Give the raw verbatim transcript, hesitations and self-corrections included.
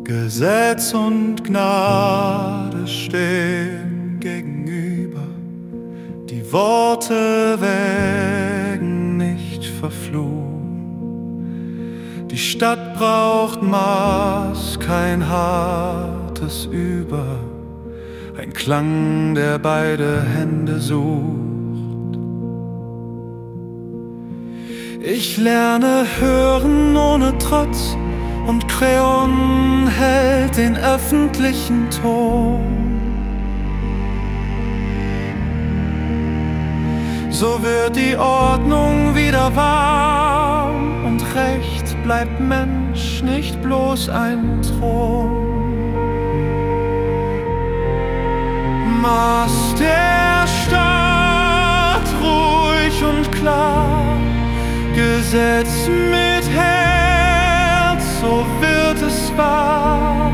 Gesetz und Gnade stehen gegenüber, die Worte wägen nicht verflucht. Die Stadt braucht Maß, kein hartes Über, ein Klang, der beide Hände sucht. Ich lerne hören ohne Trotz, und Kreon hält den öffentlichen Ton. So wird die Ordnung wieder warm und Recht bleibt Mensch, nicht bloß ein Thron. Maß der Stadt ruhig und klar, Gesetz mit Herz, so wird es wahr.